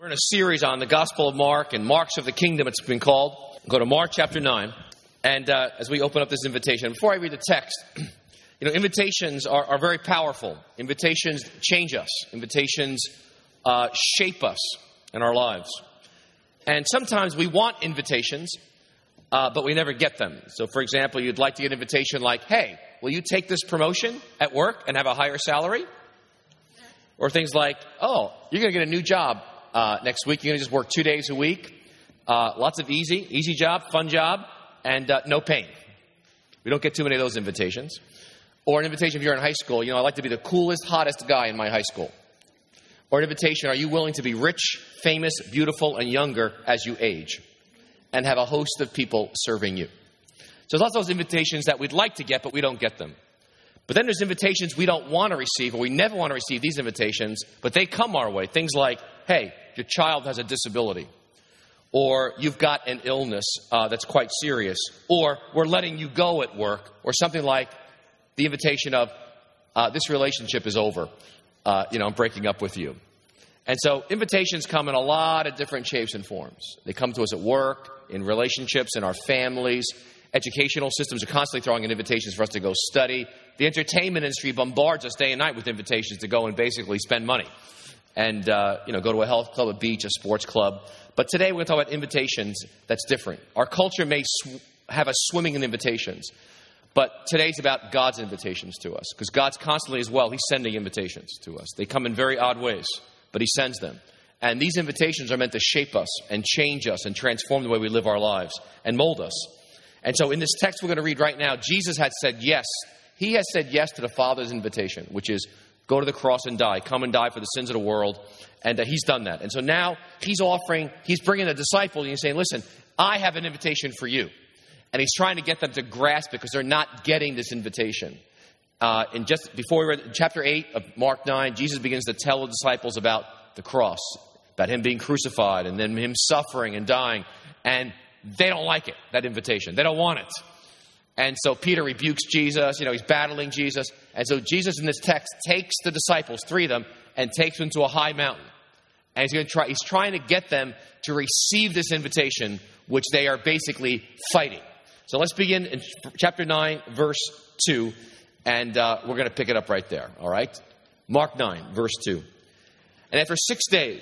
We're in a series on the Gospel of Mark and Marks of the Kingdom, it's been called. Go to Mark chapter 9. And as we open up this invitation, before I read the text, invitations are very powerful. Invitations change us. Invitations shape us in our lives. And sometimes we want invitations, but we never get them. So, for example, you'd like to get an invitation like, hey, will you take this promotion at work and have a higher salary? Or things like, oh, you're going to get a new job next week. You're going to just work 2 days a week. Lots of easy job, fun job, and no pain. We don't get too many of those invitations. Or an invitation if you're in high school, I'd like to be the coolest, hottest guy in my high school. Or an invitation, are you willing to be rich, famous, beautiful, and younger as you age? And have a host of people serving you. So there's lots of those invitations that we'd like to get, but we don't get them. But then there's invitations we don't want to receive, or we never want to receive these invitations, but they come our way. Things like, hey, your child has a disability. Or you've got an illness that's quite serious. Or we're letting you go at work. Or something like the invitation of, this relationship is over. I'm breaking up with you. And so invitations come in a lot of different shapes and forms. They come to us at work, in relationships, in our families. Educational systems are constantly throwing in invitations for us to go study. The entertainment industry bombards us day and night with invitations to go and basically spend money. And, go to a health club, a beach, a sports club. But today we're going to talk about invitations that's different. Our culture may have us swimming in invitations. But today's about God's invitations to us. Because God's constantly as well, He's sending invitations to us. They come in very odd ways, but He sends them. And these invitations are meant to shape us and change us and transform the way we live our lives and mold us. And so in this text we're going to read right now, Jesus had said yes. He has said yes to the Father's invitation, which is go to the cross and die. Come and die for the sins of the world. And He's done that. And so now He's bringing the disciples and He's saying, listen, I have an invitation for you. And He's trying to get them to grasp it because they're not getting this invitation. And just before we read chapter 8 of Mark 9, Jesus begins to tell the disciples about the cross, about Him being crucified and then Him suffering and dying. And they don't like it, that invitation. They don't want it. And so Peter rebukes Jesus. He's battling Jesus. And so Jesus in this text takes the disciples, 3 of them, and takes them to a high mountain. And he's trying to get them to receive this invitation, which they are basically fighting. So let's begin in chapter 9, verse 2. And we're going to pick it up right there. All right? Mark 9, verse 2. And after 6 days,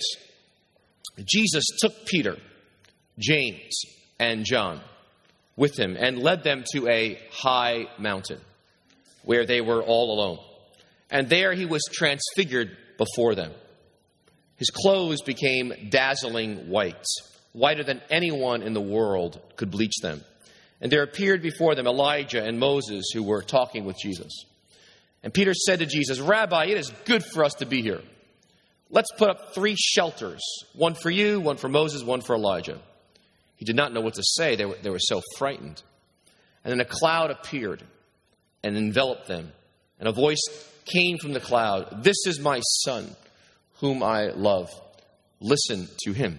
Jesus took Peter, James, and John with Him and led them to a high mountain where they were all alone. And there He was transfigured before them. His clothes became dazzling white, whiter than anyone in the world could bleach them. And there appeared before them Elijah and Moses who were talking with Jesus. And Peter said to Jesus, Rabbi, it is good for us to be here. Let's put up 3 shelters, one for you, one for Moses, one for Elijah. He did not know what to say. They were so frightened. And then a cloud appeared and enveloped them. And a voice came from the cloud. This is my son, whom I love. Listen to him.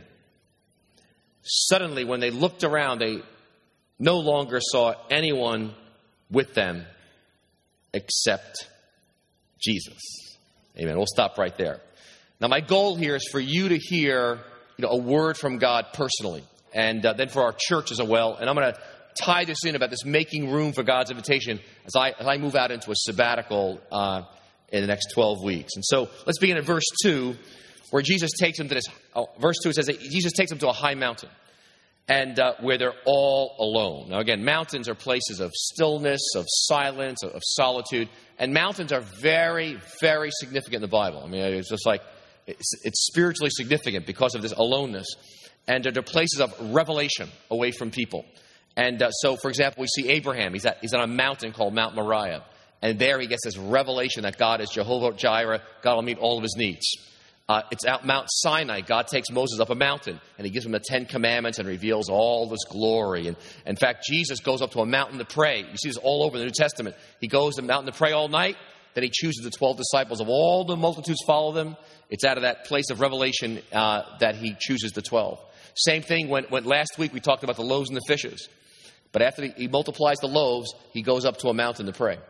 Suddenly, when they looked around, they no longer saw anyone with them except Jesus. Amen. We'll stop right there. Now, my goal here is for you to hear a word from God personally. And then for our church as well. And I'm going to tie this in about this making room for God's invitation as I move out into a sabbatical in the next 12 weeks. And so let's begin at verse 2, where Jesus takes them to this. Verse 2 says that Jesus takes them to a high mountain, and where they're all alone. Now again, mountains are places of stillness, of silence, of solitude. And mountains are very, very significant in the Bible. I mean, it's just like it's spiritually significant because of this aloneness. And they're places of revelation away from people. And so, for example, we see Abraham. He's on a mountain called Mount Moriah. And there he gets this revelation that God is Jehovah Jireh. God will meet all of his needs. It's at Mount Sinai. God takes Moses up a mountain. And He gives him the 10 Commandments and reveals all this glory. And in fact, Jesus goes up to a mountain to pray. You see this all over the New Testament. He goes to the mountain to pray all night. Then He chooses the 12 disciples. Of all the multitudes follow them. It's out of that place of revelation that He chooses the 12. Same thing when last week we talked about the loaves and the fishes. But after He multiplies the loaves, He goes up to a mountain to pray.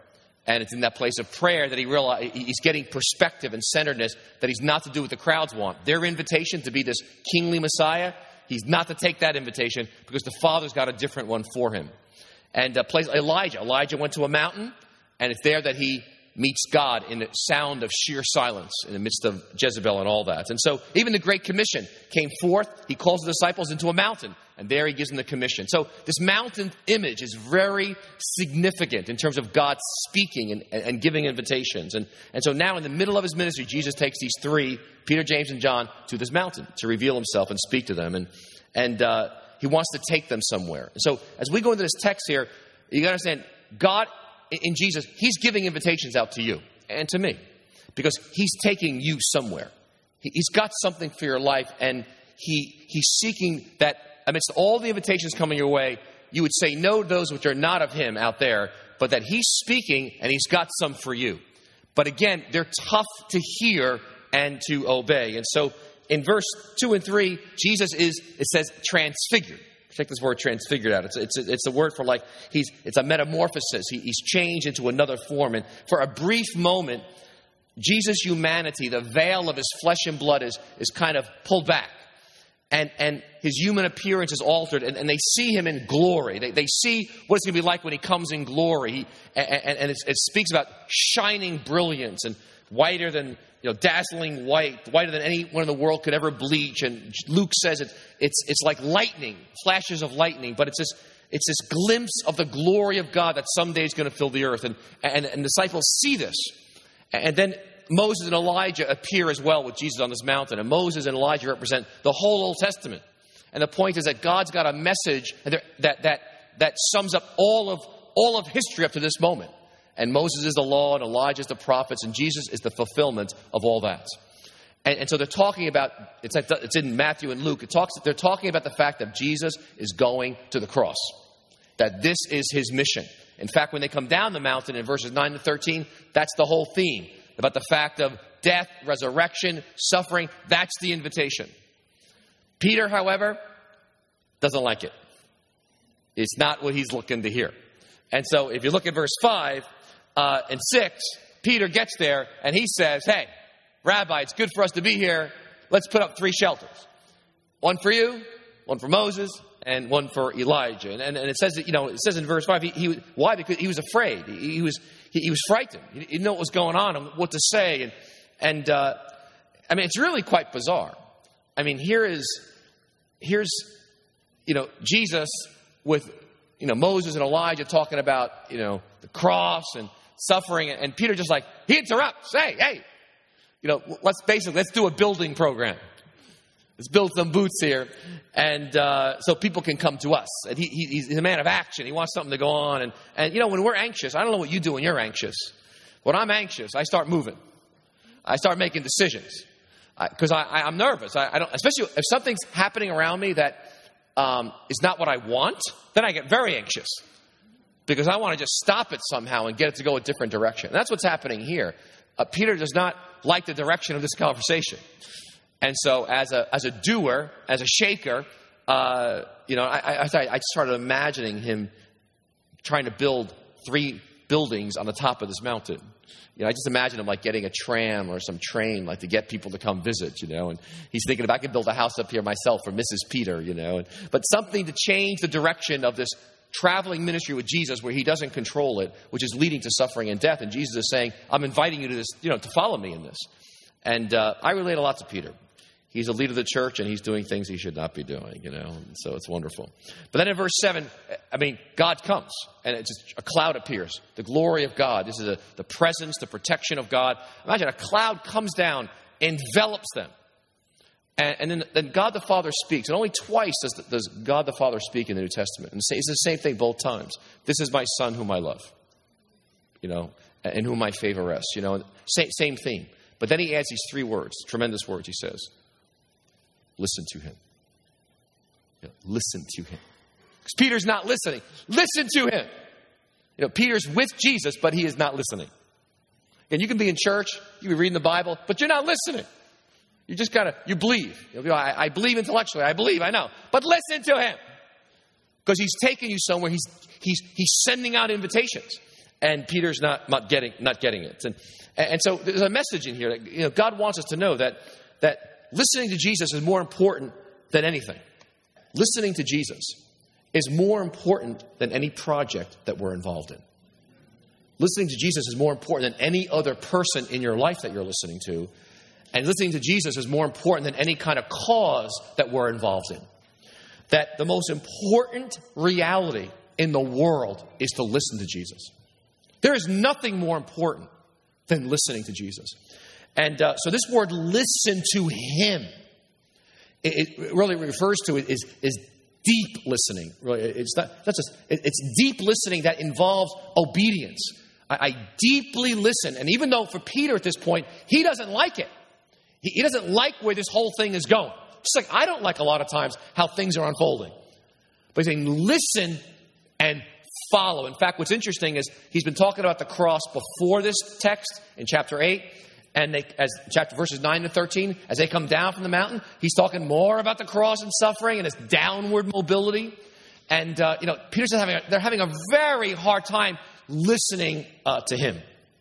And it's in that place of prayer that he's getting perspective and centeredness, that he's not to do what the crowds want. Their invitation to be this kingly Messiah, he's not to take that invitation because the Father's got a different one for him. And Elijah. Elijah went to a mountain, and it's there that he meets God in the sound of sheer silence in the midst of Jezebel and all that. And so even the Great Commission came forth. He calls the disciples into a mountain, and there he gives them the commission. So this mountain image is very significant in terms of God speaking and giving invitations. And so now in the middle of his ministry, Jesus takes these three, Peter, James, and John, to this mountain to reveal himself and speak to them. And he wants to take them somewhere. And so as we go into this text here, you got to understand, God in Jesus, he's giving invitations out to you and to me because he's taking you somewhere. He's got something for your life, and he's seeking that amidst all the invitations coming your way, you would say no to those which are not of him out there, but that he's speaking and he's got some for you. But again, they're tough to hear and to obey. And so in verse 2 and 3, Jesus is, it says, transfigured. Check this word transfigured out. It's a word for like, it's a metamorphosis. He's changed into another form. And for a brief moment, Jesus' humanity, the veil of his flesh and blood is kind of pulled back. And his human appearance is altered. And they see him in glory. They see what it's going to be like when he comes in glory. And it speaks about shining brilliance and whiter than, dazzling whiter than anyone in the world could ever bleach. And Luke says it's like lightning, flashes of lightning, but it's this glimpse of the glory of God that someday is going to fill the earth. And disciples see this. And then Moses and Elijah appear as well with Jesus on this mountain. And Moses and Elijah represent the whole Old Testament. And the point is that God's got a message that sums up all of history up to this moment. And Moses is the law, and Elijah is the prophets, and Jesus is the fulfillment of all that. And so they're talking about, it's in Matthew and Luke, they're talking about the fact that Jesus is going to the cross, that this is his mission. In fact, when they come down the mountain in verses 9 to 13, that's the whole theme, about the fact of death, resurrection, suffering. That's the invitation. Peter, however, doesn't like it. It's not what he's looking to hear. And so if you look at verse 5 and 6, Peter gets there and he says, hey, Rabbi, it's good for us to be here. Let's put up 3 shelters. One for you, one for Moses, and one for Elijah. And it says that, it says in verse 5, why? Because he was afraid. He was frightened. He didn't know what was going on and what to say. And it's really quite bizarre. Here's Jesus with, Moses and Elijah talking about, the cross and suffering. And Peter just he interrupts. Hey, let's do a building program. Let's build some boots here. And so people can come to us. And he's a man of action. He wants something to go on. And when we're anxious, I don't know what you do when you're anxious. When I'm anxious, I start moving. I start making decisions. Because I'm nervous. I don't, especially if something's happening around me that is not what I want, then I get very anxious. Because I want to just stop it somehow and get it to go a different direction. And that's what's happening here. Peter does not like the direction of this conversation. And so as a doer, as a shaker, I started imagining him trying to build 3 buildings on the top of this mountain. I just imagine him getting a tram or some train, to get people to come visit, and he's thinking, if I could build a house up here myself for Mrs. Peter, but something to change the direction of this traveling ministry with Jesus where he doesn't control it, which is leading to suffering and death. And Jesus is saying, I'm inviting you to this, to follow me in this. And I relate a lot to Peter. He's a leader of the church, and he's doing things he should not be doing, and so it's wonderful. But then in verse 7, God comes, and it's just a cloud appears, the glory of God. This is the presence, the protection of God. Imagine a cloud comes down, envelops them, and then God the Father speaks. And only twice does God the Father speak in the New Testament. And it's the same thing both times. This is my Son whom I love, in whom my favor rests. Same theme. But then he adds these 3 words, tremendous words. He says, listen to him. Listen to him. Because Peter's not listening. Listen to him. Peter's with Jesus, but he is not listening. And you can be in church, you can be reading the Bible, but you're not listening. You just you believe. I believe intellectually. I believe, I know. But listen to him. Because he's taking you somewhere. He's sending out invitations. And Peter's not getting it. And so there's a message in here that God wants us to know that listening to Jesus is more important than anything. Listening to Jesus is more important than any project that we're involved in. Listening to Jesus is more important than any other person in your life that you're listening to. And listening to Jesus is more important than any kind of cause that we're involved in. That the most important reality in the world is to listen to Jesus. There is nothing more important than listening to Jesus. And so this word, listen to him, it really refers to it is deep listening. Really, it's deep listening that involves obedience. I deeply listen. And even though for Peter at this point, he doesn't like it. He doesn't like where this whole thing is going. Just like I don't like a lot of times how things are unfolding. But he's saying, listen and follow. In fact, what's interesting is he's been talking about the cross before this text in chapter 8. And verses 9 to 13, as they come down from the mountain, he's talking more about the cross and suffering and its downward mobility. And, Peter's they're having a very hard time listening to him.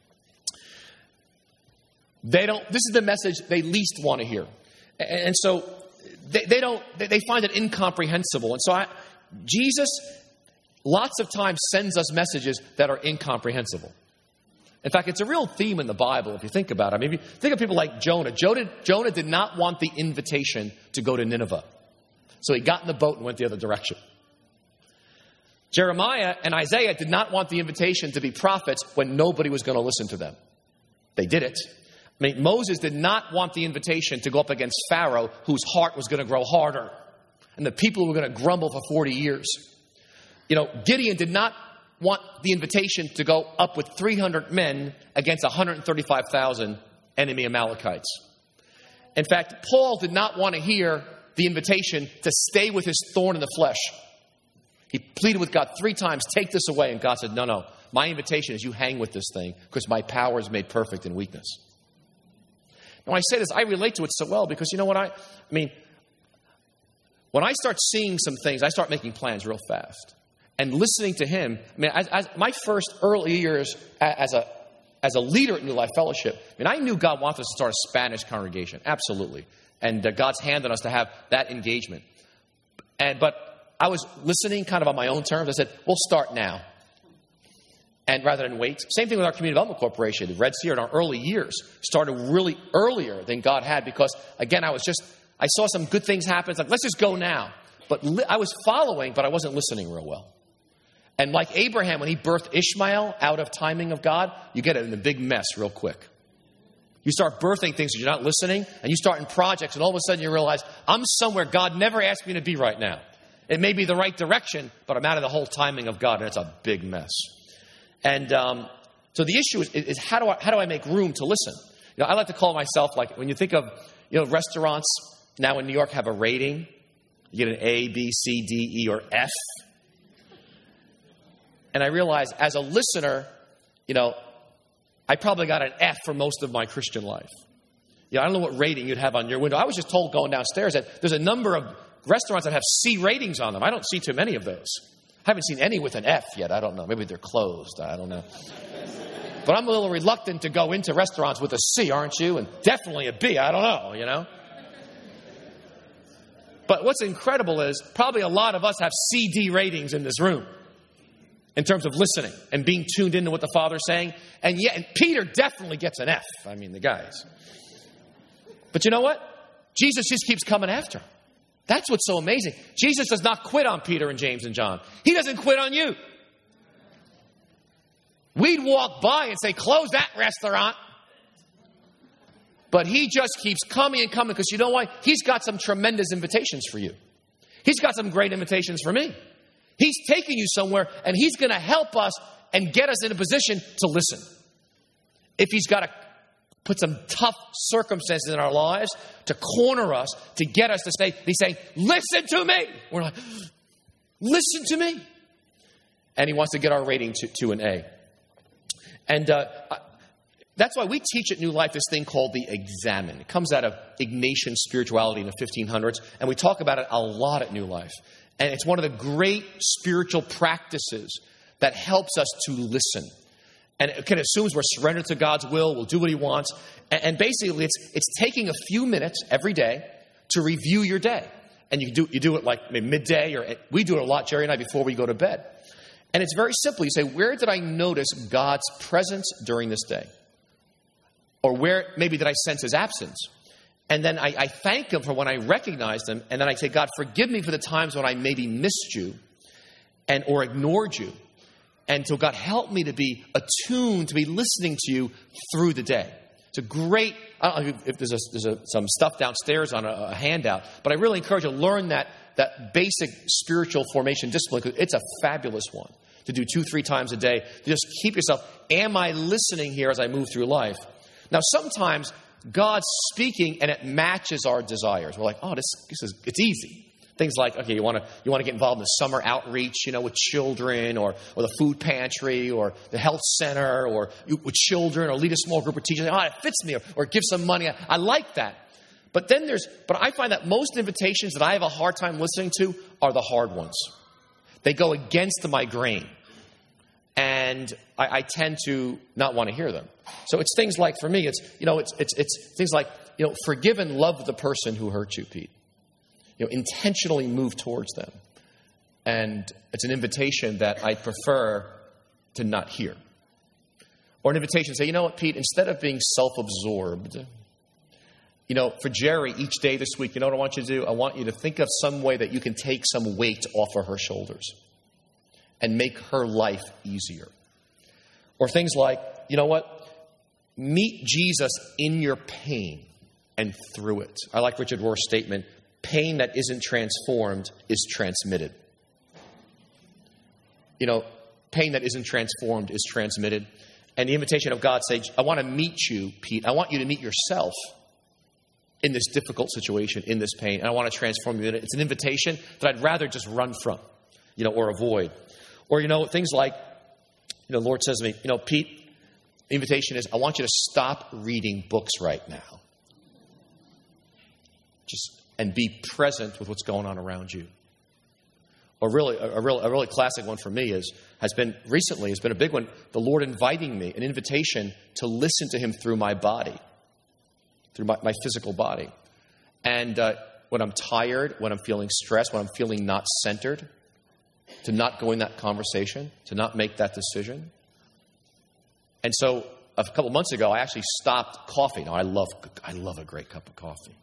This is the message they least want to hear. And so they find it incomprehensible. And so Jesus lots of times sends us messages that are incomprehensible. In fact, it's a real theme in the Bible if you think about it. I mean, if you think of people like Jonah. Jonah did not want the invitation to go to Nineveh. So he got in the boat and went the other direction. Jeremiah and Isaiah did not want the invitation to be prophets when nobody was going to listen to them. They did it. I mean, Moses did not want the invitation to go up against Pharaoh, whose heart was going to grow harder. And the people were going to grumble for 40 years. Gideon did not want the invitation to go up with 300 men against 135,000 enemy Amalekites. In fact, Paul did not want to hear the invitation to stay with his thorn in the flesh. He pleaded with God 3 times, take this away. And God said, no, my invitation is you hang with this thing because my power is made perfect in weakness. Now, I say this, I relate to it so well because you know what when I start seeing some things, I start making plans real fast. And listening to him, as my first early years as a leader at New Life Fellowship, I knew God wanted us to start a Spanish congregation, absolutely. And God's hand on us to have that engagement. But I was listening kind of on my own terms. I said, we'll start now. And rather than wait. Same thing with our Community Development Corporation. Red Sea in our early years started really earlier than God had because, again, I saw some good things happen. It's like, let's just go now. But I was following, but I wasn't listening real well. And like Abraham, when he birthed Ishmael out of timing of God, you get it in a big mess real quick. You start birthing things that you're not listening, and you start in projects, and all of a sudden you realize, I'm somewhere God never asked me to be right now. It may be the right direction, but I'm out of the whole timing of God, and it's a big mess. And so the issue is how do I make room to listen? I like to call myself, like when you think of restaurants now in New York have a rating. You get an A, B, C, D, E, or F. And I realize as a listener, I probably got an F for most of my Christian life. I don't know what rating you'd have on your window. I was just told going downstairs that there's a number of restaurants that have C ratings on them. I don't see too many of those. I haven't seen any with an F yet. I don't know. Maybe they're closed. I don't know. But I'm a little reluctant to go into restaurants with a C, aren't you? And definitely a B. I don't know, But what's incredible is probably a lot of us have CD ratings in this room in terms of listening and being tuned into what the Father's saying. And Peter definitely gets an F. The guys. But you know what? Jesus just keeps coming after him. That's what's so amazing. Jesus does not quit on Peter and James and John. He doesn't quit on you. We'd walk by and say, close that restaurant. But he just keeps coming and coming because you know why? He's got some tremendous invitations for you. He's got some great invitations for me. He's taking you somewhere and he's going to help us and get us in a position to listen. If he's got to put some tough circumstances in our lives to corner us, to get us to say, he's saying, listen to me. We're like, listen to me. And he wants to get our rating to an A. And that's why we teach at New Life this thing called the Examen. It comes out of Ignatian spirituality in the 1500s, and we talk about it a lot at New Life. And it's one of the great spiritual practices that helps us to listen. And it kind of assumes we're surrendered to God's will, we'll do what he wants. And basically, it's taking a few minutes every day to review your day. And you do it like maybe midday, or we do it a lot, Jerry and I, before we go to bed. And it's very simple. You say, where did I notice God's presence during this day? Or where maybe did I sense his absence? And then I thank him for when I recognized him. And then I say, God, forgive me for the times when I maybe missed you or ignored you. And so God, help me to be attuned, to be listening to you through the day. It's a great, I don't know if there's some stuff downstairs on a handout, but I really encourage you to learn that basic spiritual formation discipline, because it's a fabulous one to do 2-3 times a day. To just keep yourself, am I listening here as I move through life? Now, sometimes God's speaking and it matches our desires. We're like, oh, it's easy. Things like, okay, you want to get involved in the summer outreach, with children, or the food pantry, or the health center, or with children, or lead a small group of teachers. Oh, it fits me, or give some money. I like that. But I find that most invitations that I have a hard time listening to are the hard ones. They go against my grain, and I tend to not want to hear them. So it's things like, for me, it's things like, forgive and love the person who hurt you, Pete. Intentionally move towards them. And it's an invitation that I prefer to not hear. Or an invitation to say, you know what, Pete, instead of being self-absorbed, for Jerry, each day this week, you know what I want you to do? I want you to think of some way that you can take some weight off of her shoulders and make her life easier. Or things like, you know what? Meet Jesus in your pain and through it. I like Richard Rohr's statement, pain that isn't transformed is transmitted. Pain that isn't transformed is transmitted. And the invitation of God says, I want to meet you, Pete. I want you to meet yourself in this difficult situation, in this pain. And I want to transform you in it. It's an invitation that I'd rather just run from, or avoid. Or, things like, the Lord says to me, Pete, the invitation is, I want you to stop reading books right now. And be present with what's going on around you. Or really, a really classic one for me has been a big one. The Lord inviting me, an invitation to listen to him through my body, through my physical body. And when I'm tired, when I'm feeling stressed, when I'm feeling not centered, to not go in that conversation, to not make that decision. And so a couple months ago, I actually stopped coffee. Now, I love a great cup of coffee.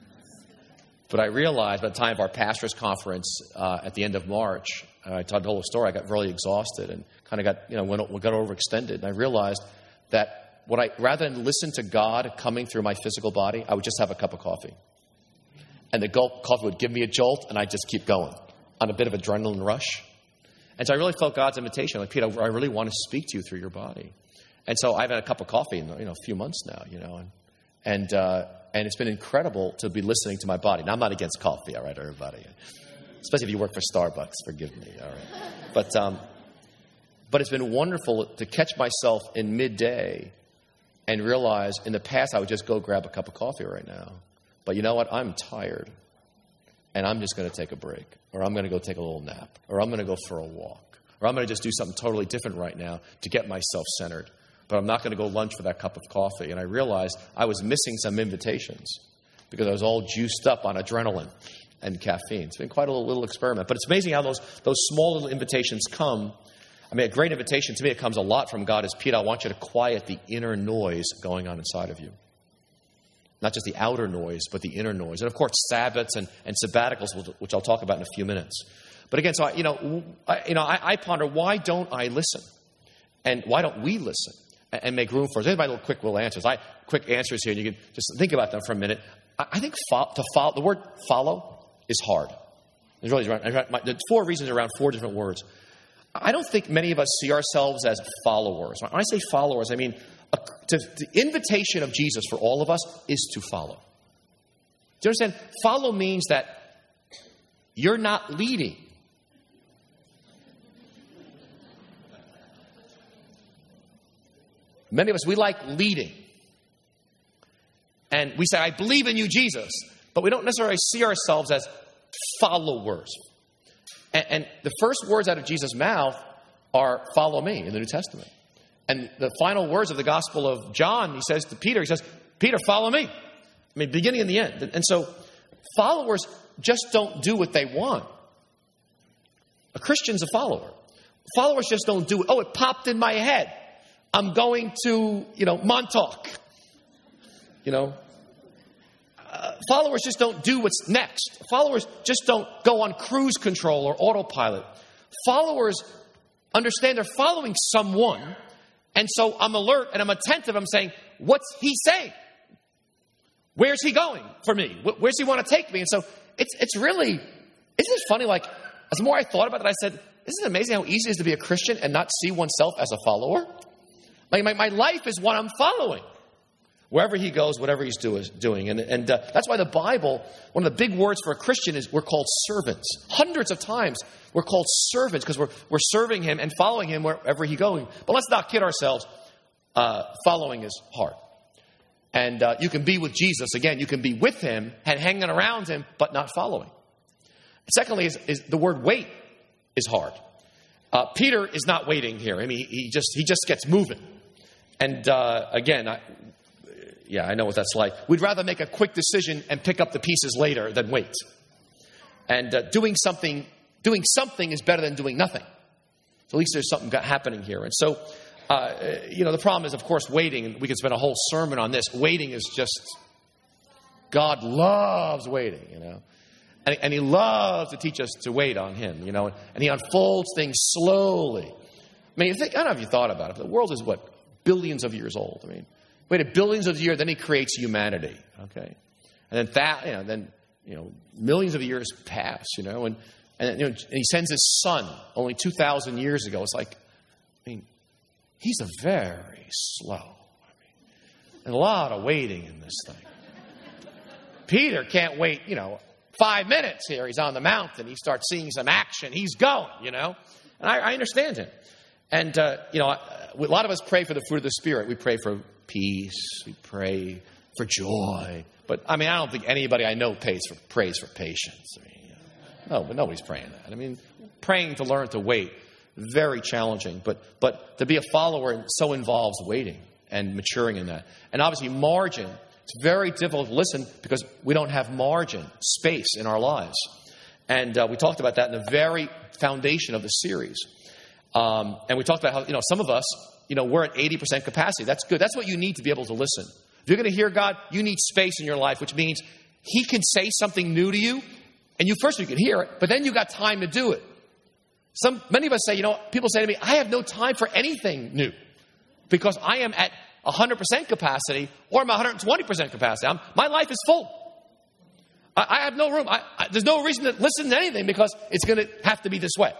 But I realized by the time of our pastors' conference at the end of March, I told the whole story, I got really exhausted and kind of got overextended. And I realized that rather than listen to God coming through my physical body, I would just have a cup of coffee. And the coffee would give me a jolt, and I'd just keep going on a bit of adrenaline rush. And so I really felt God's invitation, like, Pete, I really want to speak to you through your body. And so I've had a cup of coffee in a few months now, and it's been incredible to be listening to my body. Now, I'm not against coffee, all right, everybody? Especially if you work for Starbucks, forgive me, all right? But it's been wonderful to catch myself in midday and realize in the past I would just go grab a cup of coffee right now. But you know what? I'm tired, and I'm just going to take a break, or I'm going to go take a little nap, or I'm going to go for a walk, or I'm going to just do something totally different right now to get myself centered. But I'm not going to go lunch for that cup of coffee. And I realized I was missing some invitations because I was all juiced up on adrenaline and caffeine. It's been quite a little experiment. But it's amazing how those small little invitations come. I mean, a great invitation to me, it comes a lot from God, is, Pete, I want you to quiet the inner noise going on inside of you. Not just the outer noise, but the inner noise. And, of course, Sabbaths and sabbaticals, which I'll talk about in a few minutes. But again, so I ponder, why don't I listen? And why don't we listen? And make room for us. Anybody quick little answers? Quick answers here, and you can just think about them for a minute. I think the word follow is hard. There's 4 reasons around 4 different words. I don't think many of us see ourselves as followers. When I say followers, I mean the invitation of Jesus for all of us is to follow. Do you understand? Follow means that you're not leading. Many of us, we like leading. And we say, I believe in you, Jesus. But we don't necessarily see ourselves as followers. And the first words out of Jesus' mouth are, follow me, in the New Testament. And the final words of the Gospel of John, he says to Peter, Peter, follow me. I mean, beginning and the end. And so followers just don't do what they want. A Christian's a follower. Followers just don't do it. Oh, it popped in my head. I'm going to, Montauk. Followers just don't do what's next. Followers just don't go on cruise control or autopilot. Followers understand they're following someone, and so I'm alert and I'm attentive. I'm saying, what's he saying? Where's he going for me? Where's he want to take me? And so it's really, isn't it funny? Like, as more I thought about it, I said, isn't it amazing how easy it is to be a Christian and not see oneself as a follower? Like my life is what I'm following. Wherever he goes, whatever he's doing. And that's why the Bible, one of the big words for a Christian is we're called servants. Hundreds of times we're called servants because we're serving him and following him wherever he's going. But let's not kid ourselves. Following is hard. And you can be with Jesus. Again, you can be with him and hanging around him, but not following. Secondly, is the word wait is hard. Peter is not waiting here. I mean, he just gets moving. And again, I know what that's like. We'd rather make a quick decision and pick up the pieces later than wait. And doing something is better than doing nothing. So at least there's something happening here. And so, the problem is, of course, waiting. And we could spend a whole sermon on this. Waiting is just, God loves waiting, And he loves to teach us to wait on him, And he unfolds things slowly. I mean, I don't know if you thought about it, but the world is, billions of years old. I mean, waited billions of years, then he creates humanity, okay? And then millions of years pass, and he sends his son only 2,000 years ago. It's like, he's a very slow. And a lot of waiting in this thing. Peter can't wait, 5 minutes here. He's on the mountain. He starts seeing some action. He's going, And I understand him. And, a lot of us pray for the fruit of the Spirit. We pray for peace. We pray for joy. But, I don't think anybody I know prays for patience. No, but nobody's praying that. Praying to learn to wait, very challenging. But to be a follower so involves waiting and maturing in that. And obviously margin. It's very difficult to listen because we don't have margin, space in our lives. And we talked about that in the very foundation of the series. And we talked about how, some of us, we're at 80% capacity. That's good. That's what you need to be able to listen. If you're going to hear God, you need space in your life, which means he can say something new to you. And you can hear it, but then you got time to do it. Many of us say, people say to me, I have no time for anything new because I am at 100% capacity or I'm at 120% capacity. My life is full. I have no room. There's no reason to listen to anything because it's going to have to be this way.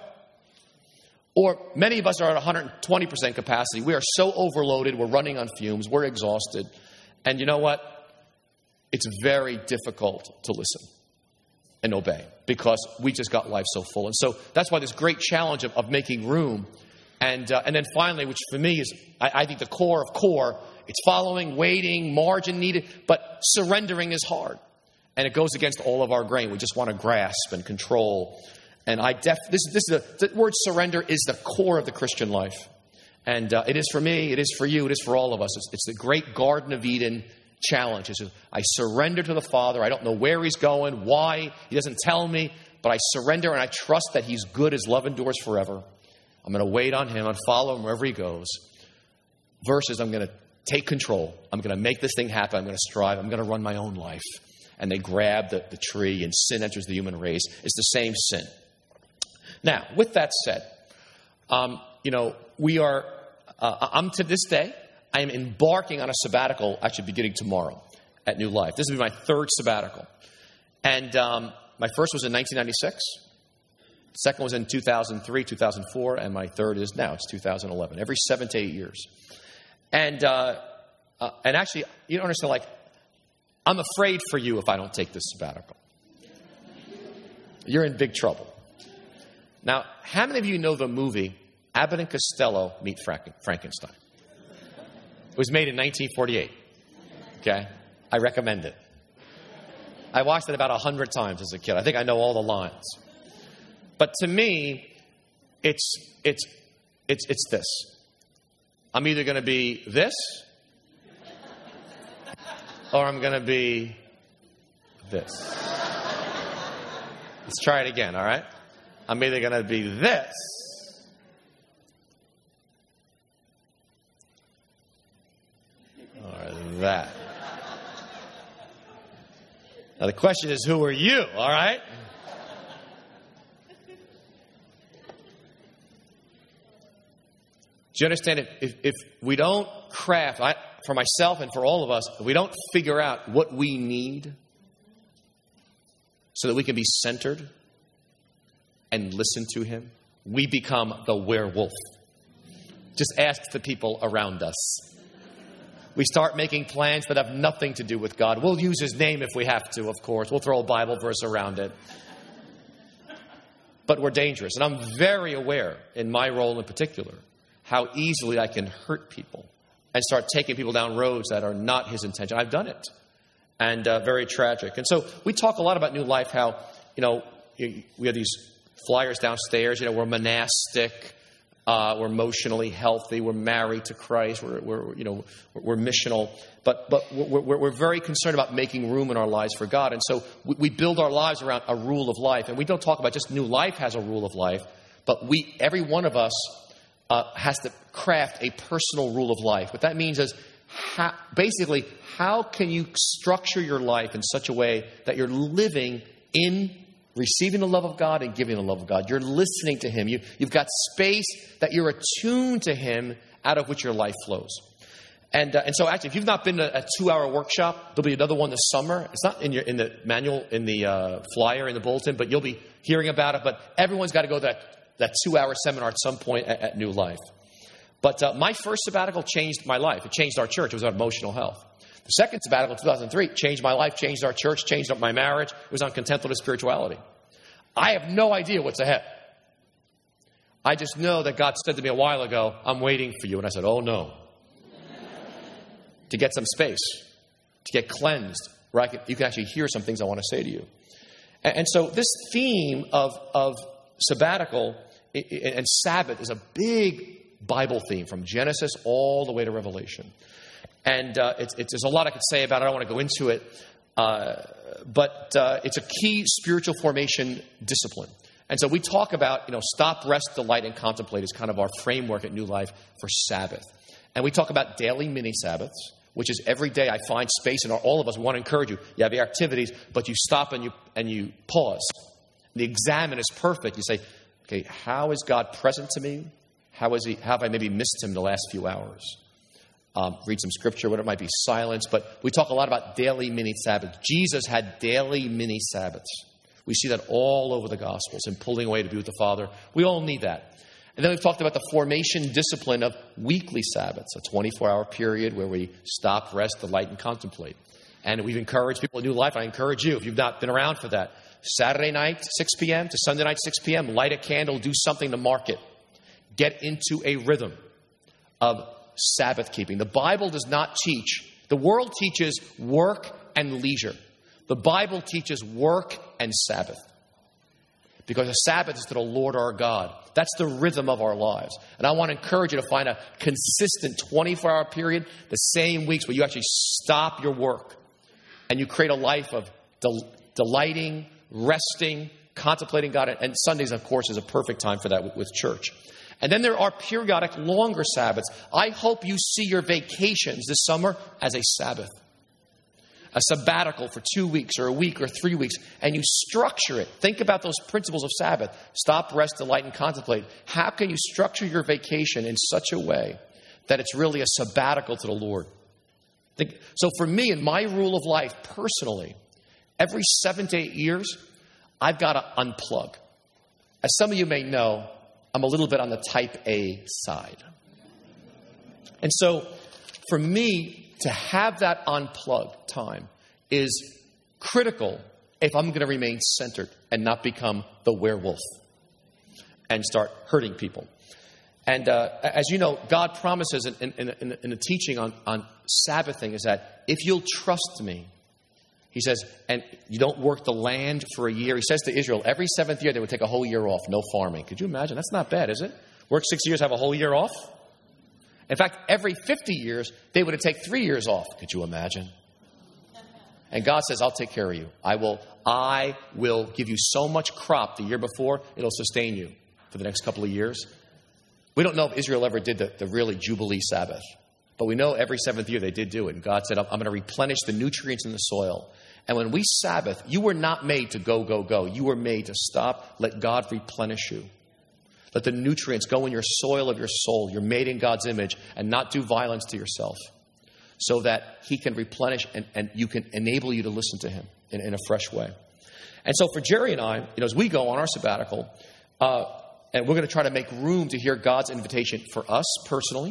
Or many of us are at 120% capacity. We are so overloaded. We're running on fumes. We're exhausted. And you know what? It's very difficult to listen and obey because we just got life so full. And so that's why this great challenge of making room. And then finally, which for me is, I think the core of core, it's following, waiting, margin needed, but surrendering is hard. And it goes against all of our grain. We just want to grasp and control. And the word surrender is the core of the Christian life. And it is for me, it is for you, it is for all of us. It's the great Garden of Eden challenge. It's just, I surrender to the Father. I don't know where he's going, why. He doesn't tell me. But I surrender and I trust that he's good. His love endures forever. I'm going to wait on him and follow him wherever he goes. Versus I'm going to take control. I'm going to make this thing happen. I'm going to strive. I'm going to run my own life. And they grab the tree and sin enters the human race. It's the same sin. Now, with that said, we are, I'm to this day, I am embarking on a sabbatical, actually beginning tomorrow at New Life. This will be my third sabbatical. And my first was in 1996. Second was in 2003, 2004. And my third is now, it's 2011. Every 7 to 8 years. And actually, you don't understand, I'm afraid for you if I don't take this sabbatical. You're in big trouble. Now, how many of you know the movie Abbott and Costello Meet Frankenstein? It was made in 1948. Okay? I recommend it. I watched it about 100 times as a kid. I think I know all the lines. But to me, it's this. I'm either going to be this or I'm going to be this. Let's try it again, all right? I'm either going to be this or that. Now, the question is, who are you, all right? Do you understand? If we don't craft, for myself and for all of us, if we don't figure out what we need so that we can be centered and listen to Him, we become the werewolf. Just ask the people around us. We start making plans that have nothing to do with God. We'll use His name if we have to, of course. We'll throw a Bible verse around it. But we're dangerous. And I'm very aware, in my role in particular, how easily I can hurt people and start taking people down roads that are not His intention. I've done it. And very tragic. And so we talk a lot about New Life, how, we have these flyers downstairs. We're monastic. We're emotionally healthy. We're married to Christ. We're missional. But we're very concerned about making room in our lives for God. And so we build our lives around a rule of life. And we don't talk about just New Life has a rule of life, but every one of us has to craft a personal rule of life. What that means is, how can you structure your life in such a way that you're living in receiving the love of God and giving the love of God? You're listening to Him. You've got space that you're attuned to Him, out of which your life flows. And so actually, if you've not been to a 2-hour workshop, there'll be another one this summer. It's not in the manual, in the flyer, in the bulletin, but you'll be hearing about it. But everyone's got to go to that 2-hour seminar at some point at New Life. But my first sabbatical changed my life. It changed our church. It was on emotional health. The second sabbatical, 2003, changed my life, changed our church, changed up my marriage. It was on contemplative spirituality. I have no idea what's ahead. I just know that God said to me a while ago, I'm waiting for you. And I said, oh no. To get some space, to get cleansed, where you can actually hear some things I want to say to you. And so this theme of sabbatical and Sabbath is a big Bible theme from Genesis all the way to Revelation. And there's a lot I could say about it. I don't want to go into it. But it's a key spiritual formation discipline. And so we talk about, stop, rest, delight, and contemplate is kind of our framework at New Life for Sabbath. And we talk about daily mini Sabbaths, which is every day I find space, and all of us want to encourage you. You have your activities, but you stop and you pause. The examine is perfect. You say, okay, how is God present to me? How have I maybe missed Him the last few hours? Read some scripture, whatever it might be, silence. But we talk a lot about daily mini Sabbaths. Jesus had daily mini Sabbaths. We see that all over the Gospels, and pulling away to be with the Father. We all need that. And then we've talked about the formation discipline of weekly Sabbaths, a 24-hour period where we stop, rest, delight, and contemplate. And we've encouraged people in New Life. I encourage you, if you've not been around for that, Saturday night, 6 p.m. to Sunday night, 6 p.m., light a candle, do something to mark it. Get into a rhythm of Sabbath keeping. The Bible does not teach. The world teaches work and leisure. The Bible teaches work and Sabbath. Because a Sabbath is to the Lord our God. That's the rhythm of our lives. And I want to encourage you to find a consistent 24-hour period, the same weeks where you actually stop your work and you create a life of delighting, resting, contemplating God. And Sundays, of course, is a perfect time for that with church. And then there are periodic longer Sabbaths. I hope you see your vacations this summer as a Sabbath. A sabbatical for 2 weeks or a week or 3 weeks, and you structure it. Think about those principles of Sabbath. Stop, rest, delight, and contemplate. How can you structure your vacation in such a way that it's really a sabbatical to the Lord? So for me, in my rule of life, personally, every 7 to 8 years, I've got to unplug. As some of you may know, I'm a little bit on the type A side. And so for me, to have that unplugged time is critical if I'm going to remain centered and not become the werewolf and start hurting people. And as you know, God promises in the teaching on Sabbathing is that if you'll trust me, He says, and you don't work the land for a year. He says to Israel, every 7th year they would take a whole year off, no farming. Could you imagine? That's not bad, is it? Work 6 years, have a whole year off? In fact, every 50 years, they would take 3 years off. Could you imagine? And God says, I'll take care of you. I will give you so much crop the year before, it'll sustain you for the next couple of years. We don't know if Israel ever did the really Jubilee Sabbath. But we know every seventh year they did do it. And God said, I'm going to replenish the nutrients in the soil. And when we Sabbath, you were not made to go, go, go. You were made to stop, let God replenish you. Let the nutrients go in your soil of your soul. You're made in God's image, and not do violence to yourself, so that He can replenish and you can enable you to listen to Him in a fresh way. And so for Jerry and I, as we go on our sabbatical, and we're going to try to make room to hear God's invitation for us personally,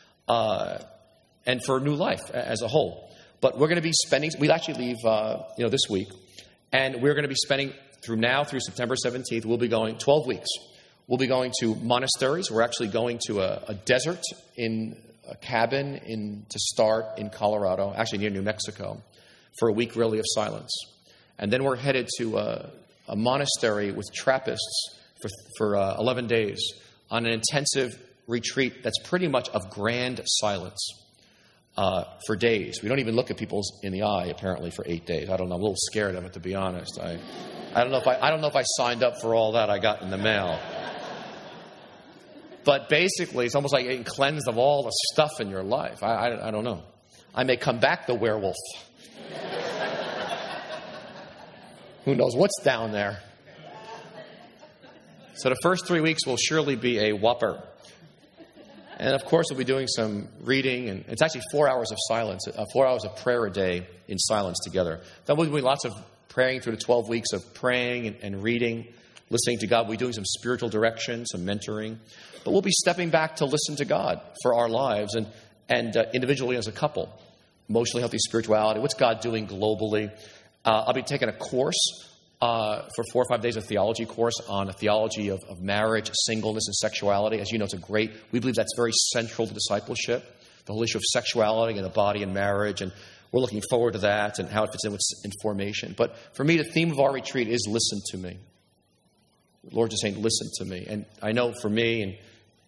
and for New Life as a whole. But we're going to be spending, we'll actually leave, this week, and we're going to be spending through September 17th, we'll be going 12 weeks. We'll be going to monasteries. We're actually going to a desert in a cabin to start in Colorado, actually near New Mexico, for a week really of silence. And then we're headed to a monastery with Trappists for 11 days on an intensive retreat that's pretty much of grand silence for days. We don't even look at people in the eye, apparently, for 8 days. I don't know. I'm a little scared of it, to be honest. I don't know if I signed up for all that I got in the mail. But basically, it's almost like getting cleansed of all the stuff in your life. I don't know. I may come back the werewolf. Who knows what's down there? So the first 3 weeks will surely be a whopper. And of course, we'll be doing some reading. And it's actually 4 hours of silence, 4 hours of prayer a day in silence together. Then we'll be doing lots of praying through the 12 weeks of praying and reading, listening to God. We'll be doing some spiritual direction, some mentoring. But we'll be stepping back to listen to God for our lives and individually as a couple. Emotionally healthy spirituality. What's God doing globally? I'll be taking a course for 4 or 5 days, a theology course on a theology of marriage, singleness, and sexuality. As you know, we believe that's very central to discipleship, the whole issue of sexuality and the body and marriage. And we're looking forward to that and how it fits in with formation. But for me, the theme of our retreat is listen to me. The Lord just saying, listen to me. And I know for me, and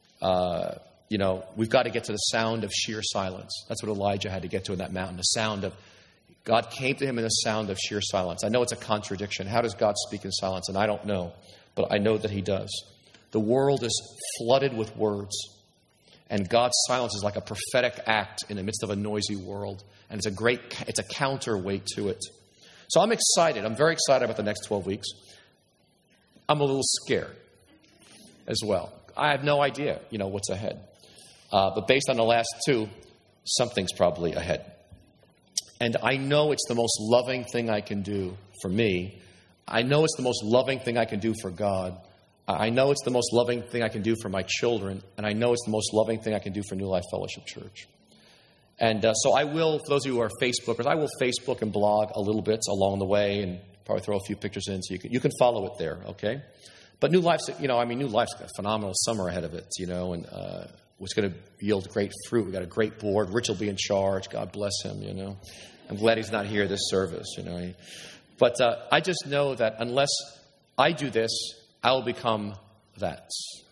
we've got to get to the sound of sheer silence. That's what Elijah had to get to in that mountain, the sound of God came to him in the sound of sheer silence. I know it's a contradiction. How does God speak in silence? And I don't know, but I know that He does. The world is flooded with words, and God's silence is like a prophetic act in the midst of a noisy world, and it's a counterweight to it. So I'm excited. I'm very excited about the next 12 weeks. I'm a little scared as well. I have no idea, what's ahead. But based on the last two, something's probably ahead. And I know it's the most loving thing I can do for me. I know it's the most loving thing I can do for God. I know it's the most loving thing I can do for my children. And I know it's the most loving thing I can do for New Life Fellowship Church. And so I will, for those of you who are Facebookers, I will Facebook and blog a little bit along the way and probably throw a few pictures in so you can follow it there, okay? But New Life's, New Life's got a phenomenal summer ahead of it, and it's going to yield great fruit. We've got a great board. Rich will be in charge. God bless him, I'm glad he's not here this service, But I just know that unless I do this, I will become that.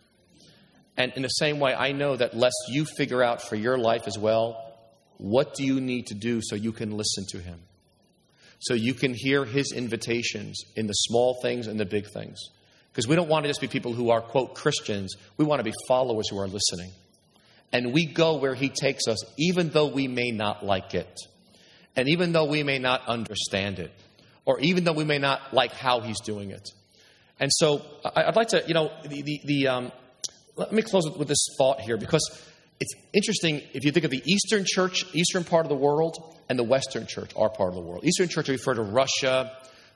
And in the same way, I know that unless you figure out for your life as well, what do you need to do so you can listen to Him? So you can hear His invitations in the small things and the big things. Because we don't want to just be people who are, quote, Christians. We want to be followers who are listening. And we go where He takes us, even though we may not like it. And even though we may not understand it. Or even though we may not like how He's doing it. And so I'd like to, let me close with this thought here. Because it's interesting, if you think of the Eastern Church, Eastern part of the world, and the Western Church, our part of the world. Eastern Church, I refer to Russia,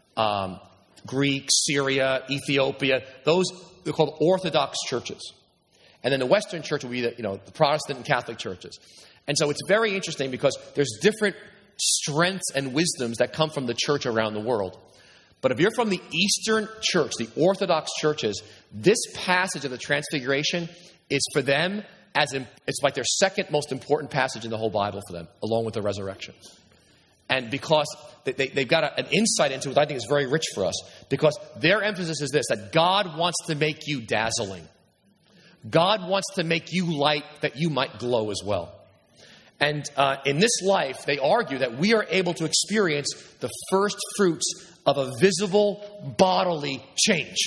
Greek, Syria, Ethiopia. Those, they're called Orthodox churches. And then the Western Church will be the Protestant and Catholic churches. And so it's very interesting because there's different strengths and wisdoms that come from the church around the world. But if you're from the Eastern Church, the Orthodox churches, this passage of the Transfiguration is for them it's like their second most important passage in the whole Bible for them, along with the resurrection. And because they've got an insight into it, I think is very rich for us. Because their emphasis is this, that God wants to make you dazzling. God wants to make you light that you might glow as well. And in this life, they argue that we are able to experience the first fruits of a visible bodily change.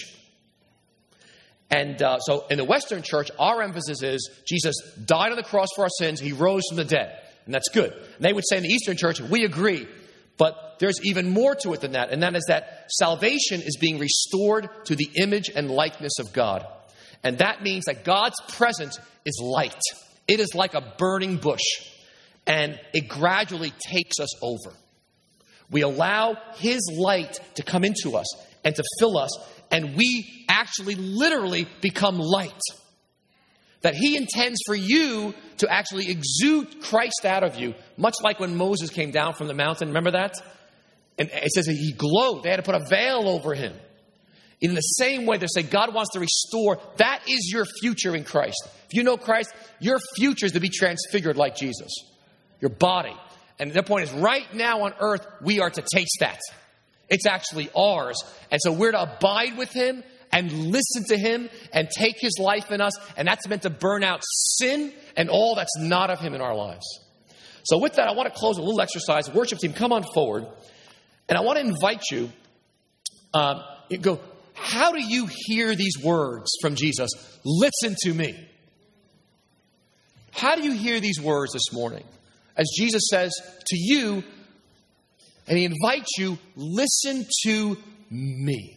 And so in the Western church, our emphasis is Jesus died on the cross for our sins. He rose from the dead. And that's good. And they would say in the Eastern church, we agree. But there's even more to it than that. And that is that salvation is being restored to the image and likeness of God. And that means that God's presence is light. It is like a burning bush. And it gradually takes us over. We allow His light to come into us and to fill us. And we actually literally become light. That He intends for you to actually exude Christ out of you. Much like when Moses came down from the mountain. Remember that? And it says that he glowed. They had to put a veil over him. In the same way, they say God wants to restore. That is your future in Christ. If you know Christ, your future is to be transfigured like Jesus. Your body. And the point is, right now on earth, we are to taste that. It's actually ours. And so we're to abide with Him and listen to Him and take His life in us. And that's meant to burn out sin and all that's not of Him in our lives. So with that, I want to close with a little exercise. Worship team, come on forward. And I want to invite you, go, how do you hear these words from Jesus? Listen to me. How do you hear these words this morning? As Jesus says to you, and He invites you, listen to me.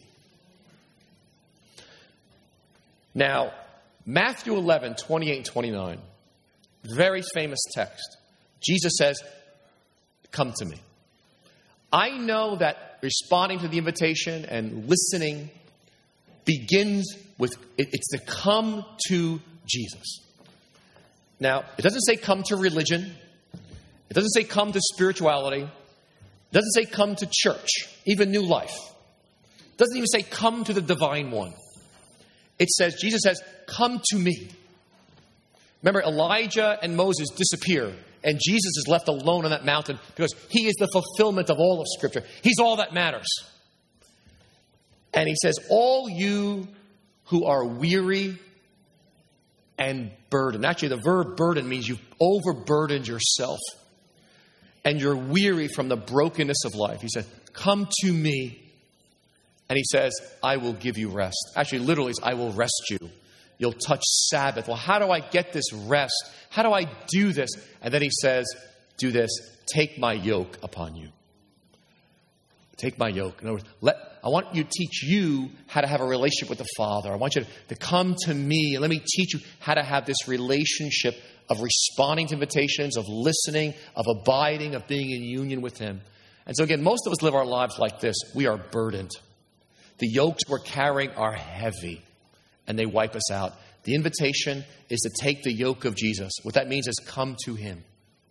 Now, Matthew 11, 28 and 29, very famous text. Jesus says, come to me. I know that responding to the invitation and listening begins with, it's to come to Jesus. Now, it doesn't say come to religion. It doesn't say come to spirituality. It doesn't say come to church, even New Life. It doesn't even say come to the Divine One. It says, Jesus says, come to me. Remember, Elijah and Moses disappear, and Jesus is left alone on that mountain because He is the fulfillment of all of Scripture. He's all that matters. And He says, all you who are weary and burdened. Actually, the verb burden means you've overburdened yourself. And you're weary from the brokenness of life. He said, come to me. And He says, I will give you rest. Actually, literally, I will rest you. You'll touch Sabbath. Well, how do I get this rest? How do I do this? And then He says, do this. Take my yoke upon you. Take my yoke. In other words, I want you to teach you how to have a relationship with the Father. I want you to come to me and let me teach you how to have this relationship of responding to invitations, of listening, of abiding, of being in union with Him. And so again, most of us live our lives like this. We are burdened. The yokes we're carrying are heavy, and they wipe us out. The invitation is to take the yoke of Jesus. What that means is come to Him.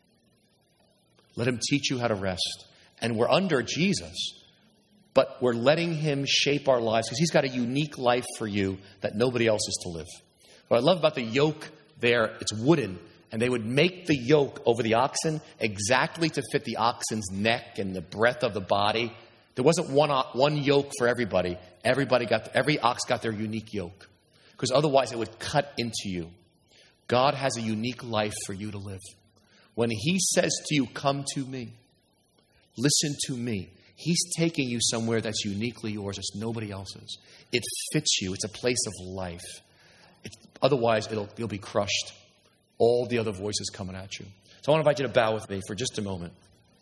Let Him teach you how to rest. And we're under Jesus, but we're letting Him shape our lives because He's got a unique life for you that nobody else is to live. What I love about the yoke there, it's wooden, and they would make the yoke over the oxen exactly to fit the oxen's neck and the breadth of the body. There wasn't one yoke for everybody. Every ox got their unique yoke, because otherwise it would cut into you. God has a unique life for you to live. When He says to you, come to me, listen to me, He's taking you somewhere that's uniquely yours. It's nobody else's. It fits you. It's a place of life. Otherwise, you'll be crushed. All the other voices coming at you. So I want to invite you to bow with me for just a moment.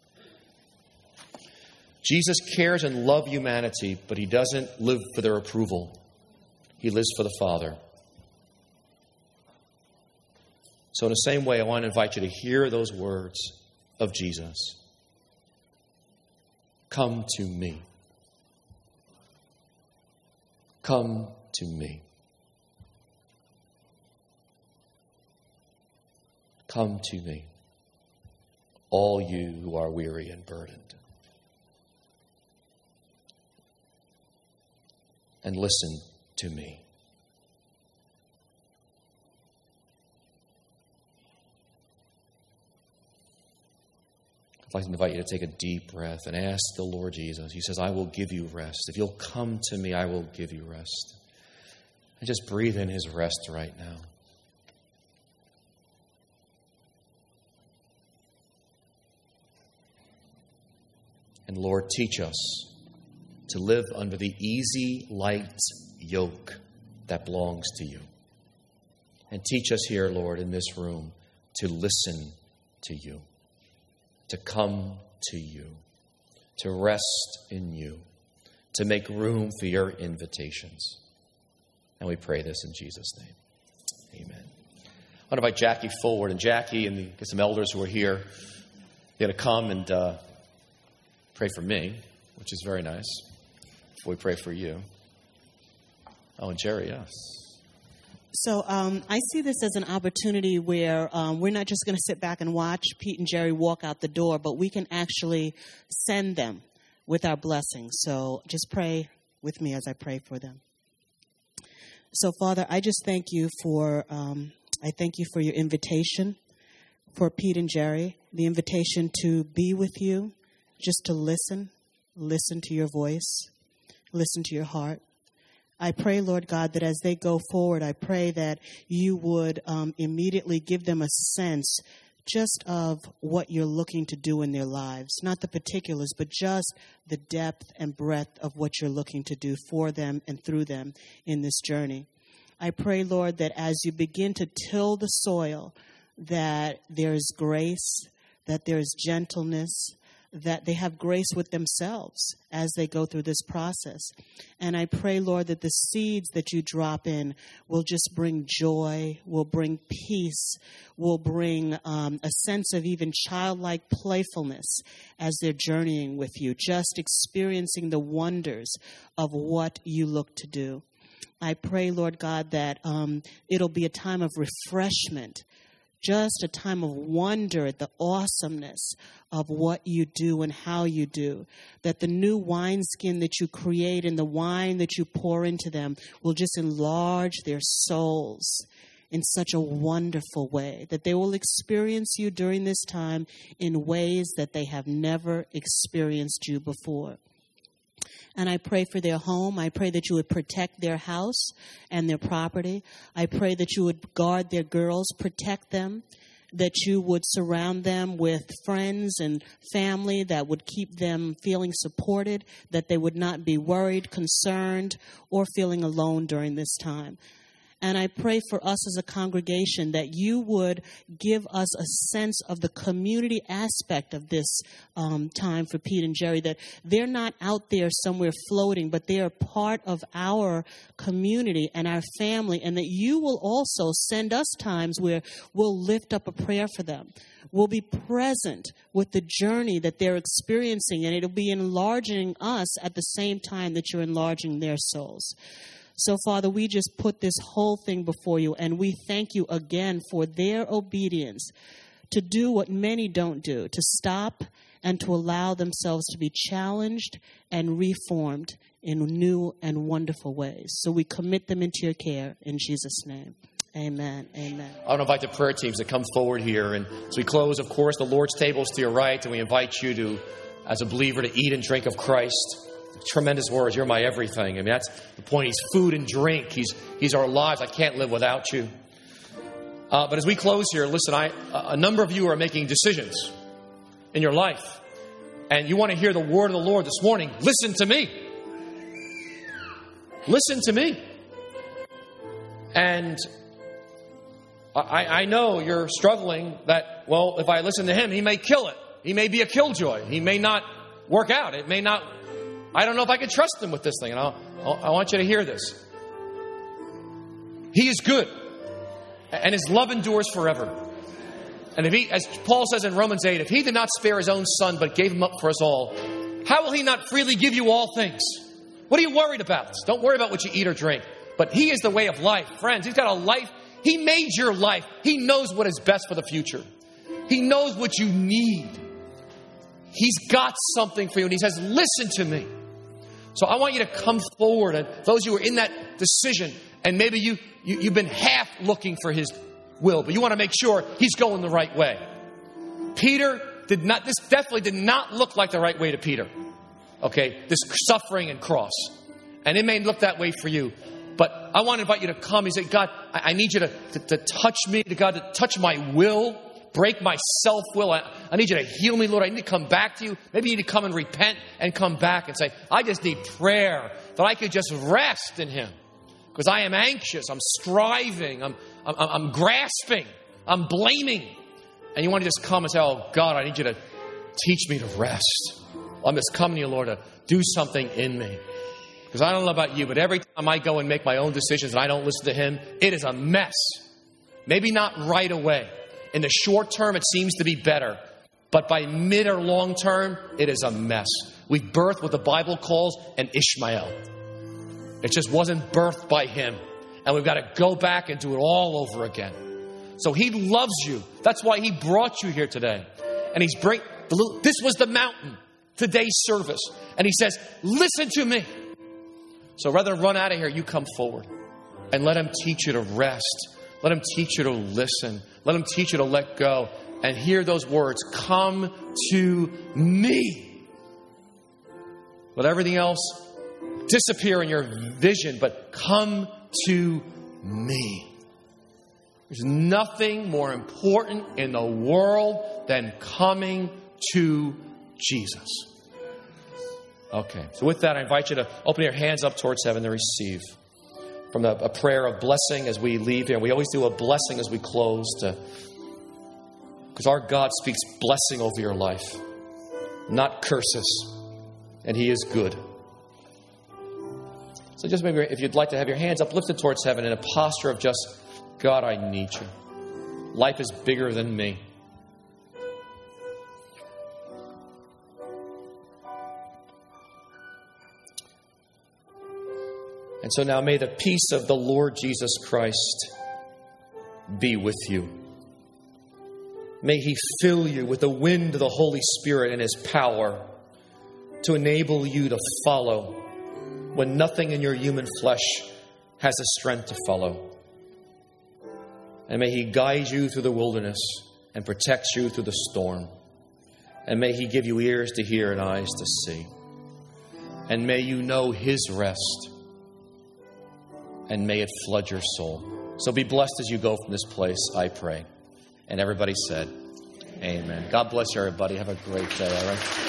Jesus cares and loves humanity, but He doesn't live for their approval. He lives for the Father. So in the same way, I want to invite you to hear those words of Jesus. Come to me. Come to me. Come to me, all you who are weary and burdened. And listen to me. I'd like to invite you to take a deep breath and ask the Lord Jesus. He says, I will give you rest. If you'll come to me, I will give you rest. And just breathe in His rest right now. And Lord, teach us to live under the easy, light yoke that belongs to you. And teach us here, Lord, in this room, to listen to you, to come to you, to rest in you, to make room for your invitations. And we pray this in Jesus' name. Amen. I want to invite Jackie forward. And Jackie and some elders who are here, they're going to come and pray for me, which is very nice, before we pray for you. Oh, and Jerry, yes. So I see this as an opportunity where we're not just going to sit back and watch Pete and Jerry walk out the door, but we can actually send them with our blessings. So just pray with me as I pray for them. So, Father, I just thank you for your invitation for Pete and Jerry, the invitation to be with you, just to listen to your voice, listen to your heart. I pray, Lord God, that as they go forward, I pray that you would immediately give them a sense just of what you're looking to do in their lives. Not the particulars, but just the depth and breadth of what you're looking to do for them and through them in this journey. I pray, Lord, that as you begin to till the soil, that there is grace, that there is gentleness, that they have grace with themselves as they go through this process. And I pray, Lord, that the seeds that you drop in will just bring joy, will bring peace, will bring a sense of even childlike playfulness as they're journeying with you, just experiencing the wonders of what you look to do. I pray, Lord God, that it'll be a time of refreshment, just a time of wonder at the awesomeness of what you do and how you do, that the new wineskin that you create and the wine that you pour into them will just enlarge their souls in such a wonderful way, that they will experience you during this time in ways that they have never experienced you before. And I pray for their home. I pray that you would protect their house and their property. I pray that you would guard their girls, protect them, that you would surround them with friends and family that would keep them feeling supported, that they would not be worried, concerned, or feeling alone during this time. And I pray for us as a congregation that you would give us a sense of the community aspect of this time for Pete and Jerry, that they're not out there somewhere floating, but they are part of our community and our family, and that you will also send us times where we'll lift up a prayer for them. We'll be present with the journey that they're experiencing, and it'll be enlarging us at the same time that you're enlarging their souls. So, Father, we just put this whole thing before you, and we thank you again for their obedience to do what many don't do, to stop and to allow themselves to be challenged and reformed in new and wonderful ways. So we commit them into your care in Jesus' name. Amen. Amen. I want to invite the prayer teams to come forward here. And as we close, of course, the Lord's table is to your right, and we invite you to, as a believer, to eat and drink of Christ. Tremendous words. You're my everything. I mean, that's the point. He's food and drink. He's our lives. I can't live without you. But as we close here, listen, a number of you are making decisions in your life. And you want to hear the word of the Lord this morning. Listen to me. Listen to me. And I know you're struggling that, well, if I listen to him, he may kill it. He may be a killjoy. He may not work out. It may not... I don't know if I can trust him with this thing. And I want you to hear this. He is good. And his love endures forever. And if he, as Paul says in Romans 8, if he did not spare his own son, but gave him up for us all, how will he not freely give you all things? What are you worried about? Don't worry about what you eat or drink. But he is the way of life. Friends, he's got a life. He made your life. He knows what is best for the future. He knows what you need. He's got something for you. And he says, listen to me. So I want you to come forward. And those who are in that decision, and maybe you've been half looking for his will, but you want to make sure he's going the right way. This definitely did not look like the right way to Peter. Okay, this suffering and cross. And it may look that way for you. But I want to invite you to come. You say, God, I need you to touch me, to God, to touch my will, break my self-will. I need you to heal me, Lord. I need to come back to you. Maybe you need to come and repent and come back and say, I just need prayer, that I could just rest in him. Because I am anxious, I'm striving, I'm grasping, I'm blaming. And you want to just come and say, oh, God, I need you to teach me to rest. I'm just coming to you, Lord, to do something in me. Because I don't know about you, but every time I go and make my own decisions and I don't listen to him, it is a mess. Maybe not right away. In the short term, it seems to be better. But by mid or long term, it is a mess. We've birthed what the Bible calls an Ishmael. It just wasn't birthed by him. And we've got to go back and do it all over again. So he loves you. That's why he brought you here today. And this was the mountain, today's service. And he says, listen to me. So rather than run out of here, you come forward and let him teach you to rest. Let him teach you to listen. Let him teach you to let go and hear those words. Come to me. Let everything else disappear in your vision, but come to me. There's nothing more important in the world than coming to Jesus. Okay, so with that, I invite you to open your hands up towards heaven to receive from a prayer of blessing as we leave here. We always do a blessing as we close, because our God speaks blessing over your life, not curses, and he is good. So just maybe if you'd like to have your hands up lifted towards heaven in a posture of just, God, I need you. Life is bigger than me. And so now may the peace of the Lord Jesus Christ be with you. May he fill you with the wind of the Holy Spirit and his power to enable you to follow when nothing in your human flesh has the strength to follow. And may he guide you through the wilderness and protect you through the storm. And may he give you ears to hear and eyes to see. And may you know his rest. And may it flood your soul. So be blessed as you go from this place, I pray. And everybody said, amen. God bless you, everybody. Have a great day, all right?